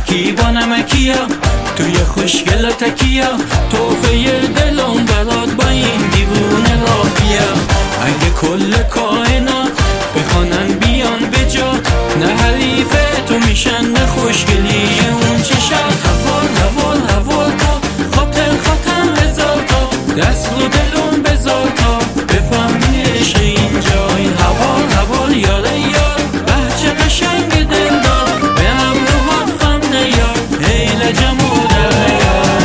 کی با نمکیا توی خوشگل و تکیا توفه دلم برات با این دیوونه را بیا. اگه کل کائنات بخوانن بیان به جات نه حریف تو میشن نه خوشگلی اون چشات. حوال تا خاطر هزار تا دست رو دلم بذار تا بفهمی عشق اینجا. این حوال یاره یار بچه قشنگ دلدار به همراهات خنده یار هیل جمو در یار.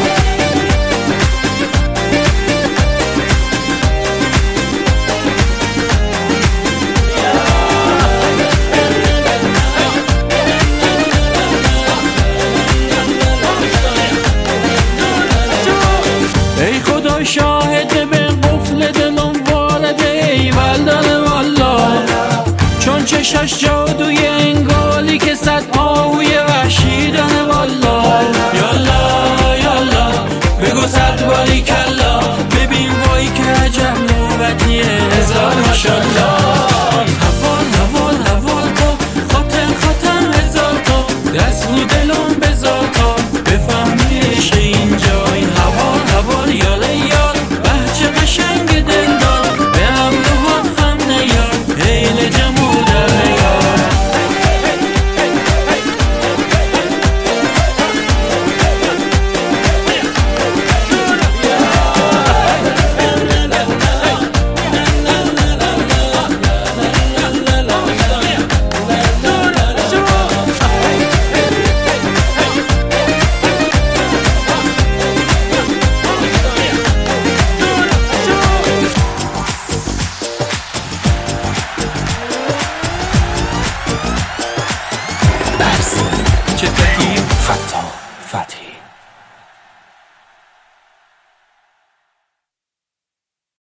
ای خدا شاهده به قفل دلم وارده ایول داره والا، چون چشش جادوی انگالی که صد آهوی وحشی داره والا. یالا بگو صد باری